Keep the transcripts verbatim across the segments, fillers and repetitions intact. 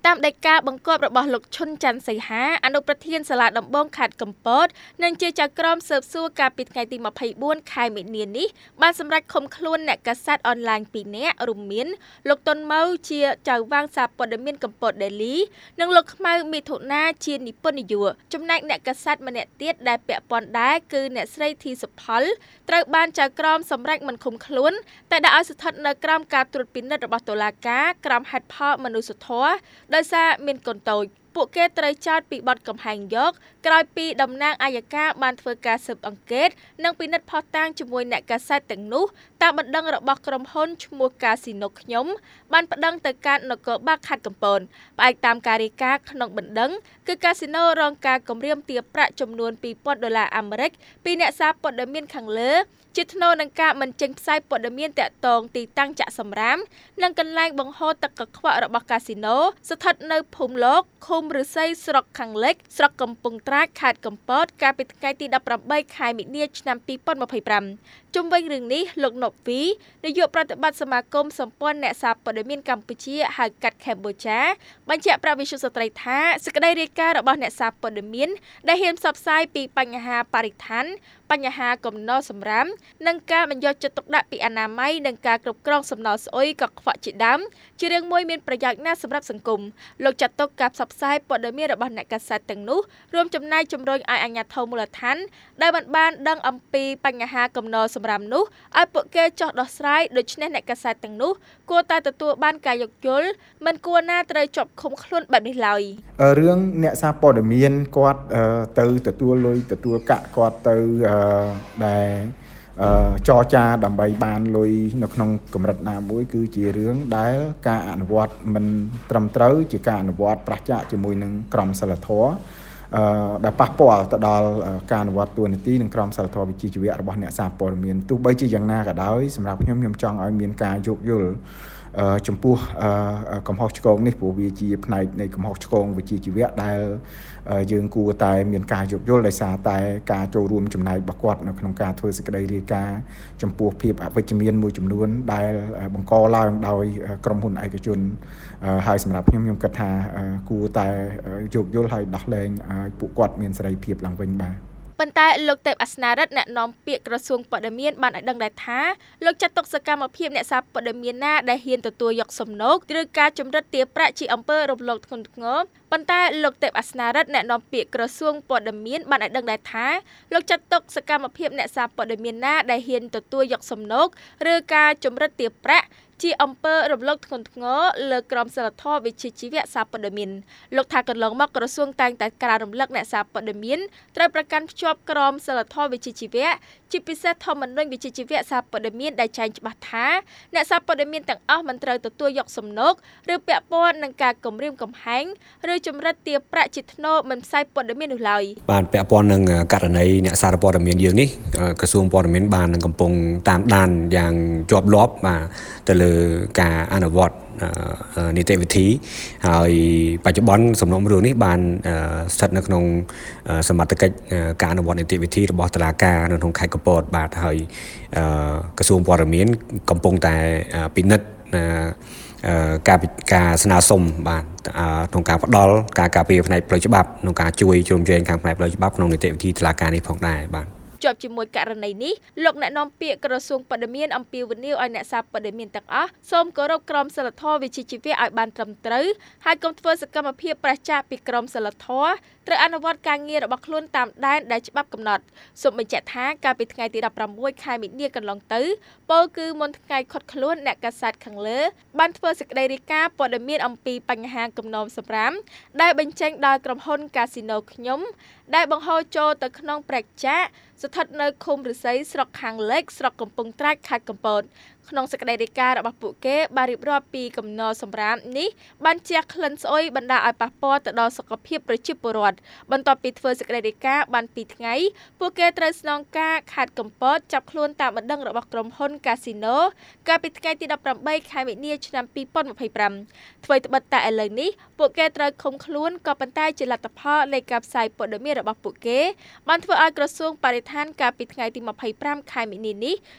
តាមដីកាបង្គាប់របស់លោកឈុនច័ន្ទសីហាអនុប្រធានសាលាដំបងខេត្តកំពតនិងជាចៅក្រមស៊ើបសួរកាលពីថ្ងៃទីម្ភៃបួនខែមិនិនានេះបានសម្រេចឃុំខ្លួនអ្នកកាសែតអនឡាញពីរនាក់រួមមានលោកតុនម៉ៅជាចៅវាងសារព័ត៌មានកំពតដេលីនិងលោកខ្មៅមិថុនាជានិពន្ធនាយកចំណែកអ្នកកាសែតម្នាក់ទៀតដែលពាក់ព័ន្ធដែរគឺអ្នកស្រីធីសុផលត្រូវបានចៅក្រមសម្រេចមិនឃុំខ្លួនតែដាក់ឲ្យស្ថិតនៅក្រោមការត្រួតពិនិត្យរបស់តុលាការក្រោមហេតុផលមនុស្សធម៌ដោយសារមានកូនតូចពួកគេត្រូវចោទពីបទកំហែងយកក្រោយពីតំណាងអัยការបានធ្វើការស៊ើបអង្កេតនិងពិនិត្យភស្តុតាងជាមួយអ្នកកាសែតទាំងនោះតាមបណ្ដឹងរបស់ក្រុមហ៊ុនឈ្មោះកាស៊ីណូខ្ញុំបានប្តឹងទៅកាន់នគរបាលខេត្តកំពតផ្អែកតាមការរាយការណ៍ក្នុងបណ្ដឹងគឺកាស៊ីណូរងការគំរាមទារប្រាក់ចំនួនពីរពាន់ដុល្លារអាមេរិកពីអ្នកសារព័ត៌មានខាងលើជាថ្នូរនឹងការមិនចេញផ្សាយព័ត៌មានតាក់ទងទីតាំងចាក់សំរាមនិងកន្លែងបង្ហូរទឹកកខ្វក់របស់កាស៊ីណូស្ថិតនៅភូមិលោកឃុំឫស្សីស្រុកខាងលិចស្រុកកំពង់ត្រាចខេត្តកំពតកាលពីថ្ងៃទីដប់ប្រាំបីខែមិនិនាឆ្នាំពីរពាន់ម្ភៃប្រាំជុំវិញរឿងនេះលោកណូវីនាយកប្រតិបត្តិសមាគមសម្ព័ន្ធអ្នកសារព័ត៌មានកម្ពុជាហៅកាត់កម្ពុជាបញ្ជាក់ប្រាប់វិទ្យុស្ត្រីថាសេចក្តីរាយការណ៍របស់អ្នកសារព័ត៌មានដែលហ៊ានផ្សព្វផ្សាយពីបញ្ហាបរិស្ថានបញ្ហាកំណល់សម្រាមនិងការមិនយកចិត្តទុកដាក់ពីអនាម័យនិងការគ្រប់គ្រងសំណល់ស្អុយកខ្វក់ជាដើមជារឿងមួយមានប្រយោជន៍ណាស់សម្រាប់សង្គមលោកចាត់ទុកការផ្សព្វផ្សាយព័ត៌មានរបស់អ្នកកាសែតទាំងនោះរួមចំណែកជំរុញឲ្យអាជ្ញាធរមូលដ្ឋានដែលបានបានដឹងអំពីបញ្ហាកំណល់សម្រាមនោះឲ្យពួកគេចោះដោះស្រាយដូច្នេះអ្នកកាសែតទាំងនោះគួរតែទទួលបានការយោគយល់មិនគួរណាត្រូវជាប់ឃុំខ្លួនបែបនេះឡើយរឿងអ្នកសារព័ត៌មានគាត់ទៅទទួលលុយទទួលកាក់គាត់ទៅដែលចរចាដើម្បីបានលុយនៅក្នុងកម្រិតណាមួយគឺជារឿងដែលការអនុវត្តមិនត្រឹមត្រូវជាការអនុវត្តប្រឆាំងជាមួយនឹងក្រមសីលធម៌អឺដែលប៉ះពាល់ទៅដល់ការអនុវត្តតួនាទីនិងក្រមសីលធម៌វិជ្ជាជីវៈរបស់អ្នកសារព័ត៌មានទោះបីជាយ៉ាងណាក៏ដោយសម្រាប់ខ្ញុំខ្ញុំចង់ឲ្យមានការយោគយល់ចំពោះកំហុសឆ្គងនេះព្រោះវាជាផ្នែកនៃកំហុសឆ្គងវិជ្ជាជីវៈដែលយើងគួរតែមានការយោគយល់ដោយសារតែការចូលរួមចំណែករបស់គាត់នៅក្នុងការធ្វើសេចក្តីរាយការណ៍ចំពោះភាពអវិជ្ជមានមួយចំនួនដែលបង្កឡើងដោយក្រុមហ៊ុនឯកជនហើយសម្រាប់ខ្ញុំខ្ញុំគិតថាគួរតែយោគយល់ហើយដោះលែងឲ្យពួកគាត់មានសេរីភាពឡើងវិញបាទប៉ុន្តែលោកទេពអាសនារិទ្ធអ្នកនាំពាក្យក្រសួងព័ត៌មានបានឲ្យដឹងដែរថាលោកចាត់ទុកសកម្មភាពអ្នកសារព័ត៌មានណាដែលហ៊ានទទួលយកសំណូកឬការជំរិតទារប្រាក់ជាអំពើរំលោភធ្ងន់ធ្ងរប៉ុន្តែលោកទេពអាសនារិទ្ធអ្នកនាំពាក្យក្រសួងព័ត៌មានបានឲ្យដឹងដែរថាលោកចាត់ទុកសកម្មភាពអ្នកសារព័ត៌មានណាដែលហ៊ានទទួលយកសំណូកឬការជំរិតទារប្រាក់ជាអំពើរំលោភធ្ងន់ធ្ងរលើក្រមសីលធម៌វិជ្ជាជីវៈសារព័ត៌មានលោកថាកន្លងមកក្រសួងតែងតែក្រានរំលឹកអ្នកសារព័ត៌មានត្រូវប្រកាន់ភ្ជាប់ក្រមសីលធម៌វិជ្ជាជីវៈជាពិសេសធម្មនុញ្ញវិជ្ជាជីវៈសារព័ត៌មានដែលចែងច្បាស់ថាអ្នកសារព័ត៌មានទាំងអស់មិនត្រូវទទួលយកសំណូកឬពាក់ព័ន្ធនឹងការគំរាមកំហែងឬជំរិតទារប្រាក់ជាថ្នូរមិនផ្សាយព័ត៌មាននោះឡើយបាទពាក់ព័ន្ធនឹងករណីអ្នកសារព័ត៌មានយើងនេះក្រសួងព័ត៌មានបាននឹងកំពុងតាមដានយ៉ាងជាប់លាប់បាទទៅលើការអនុវត្តនីតិវិធីហើយបច្ចុប្បន្នសំណុំរឿងនេះបានស្ថិតនៅក្នុងសមត្ថកិច្ចការអនុវត្តនីតិវិធីរបស់តុលាការនៅក្នុងខេត្តកំពតបាទហើយក្រសួងព័ត៌មានកំពុងតែពិនិត្យការការស្នើសុំបាទក្នុងការផ្ដល់ការការពារផ្នែកផ្លូវច្បាប់ក្នុងការជួយជ្រោមជ្រែងខាងផ្នែកផ្លូវច្បាប់ក្នុងនីតិវិធីតុលាការនេះផងដែរបាទជាប់ជាមួយករណីនេះលោកអ្នកនាំពាក្យក្រសួងព័ត៌មានអំពាវនាវឲ្យអ្នកសារព័ត៌មានទាំងអស់សូមគោរពក្រមសីលធម៌វិជ្ជាជីវៈឲ្យបានត្រឹមត្រូវហើយកុំធ្វើសកម្មភាពប្រឆាំងពីក្រមសីលធម៌ត្រូវអនុវត្តការងាររបស់ខ្លួនតាមដែនដែលច្បាប់កំណត់សូមបញ្ជាក់ថាកាលពីថ្ងៃទីដប់ប្រាំមួយខែមិនិនាកន្លងទៅពលគឺមុនថ្ងៃខុតខ្លួនអ្នកកាសែតខាងលើបានធ្វើសេចក្តីរាយការណ៍ព័ត៌មានអំពីបញ្ហាគំនុំសម្រាមដែលបញ្ចេញដោយក្រុមហ៊ុនកាស៊ីណូខ្ញុំដែលបង្ហូរចូលទៅក្នុងព្រែកចាក់ស្ថិតនៅឃុំឫស្សីស្រុកខាងលិចស្រុកកំពង់ត្រាចខេត្តកំពតក្នុងសេចក្តីរាយការណ៍របស់ពួកគេបានរៀបរាប់ពីកំណល់សម្រាមនេះបានជះក្លិនស្អុយបណ្ដាលឲ្យប៉ះពាល់ទៅដល់សុខភាពប្រជាពលរដ្ឋបន្ទាប់ពីធ្វើសេចក្តីរាយការណ៍បានពីរថ្ងៃពួកគេត្រូវស្នងការខេត្តកំពតចាប់ខ្លួនតាមបណ្ដឹងរបស់ក្រុមហ៊ុនកាស៊ីណូកាលពីថ្ងៃទីដប់ប្រាំបីខែមិនិនាឆ្នាំពីរពាន់ម្ភៃប្រាំធ្វើត្បិតតែឥឡូវនេះពួកគេត្រូវឃុំខ្លួនក៏ប៉ុន្តែជាលទ្ធផលនៃការផ្សាយព័ត៌មានរបស់ពួកគេបានធ្វើឲ្យក្រសួងបរិស្ថានកាលពីថ្ងៃទីម្ភៃប្រាំខែមិនិនានេះ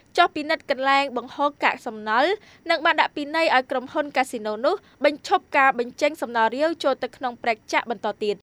ចុះពិនិត្យកន្លែងបង្ហូរកាកសំណល់និងបានដាក់ពិន័យឲ្យក្រុមហ៊ុនកាស៊ីណូនោះបញ្ឈប់ការបញ្ចេញសំណល់រាវចូលទៅក្នុងប្រេកចាក់បន្តទៀត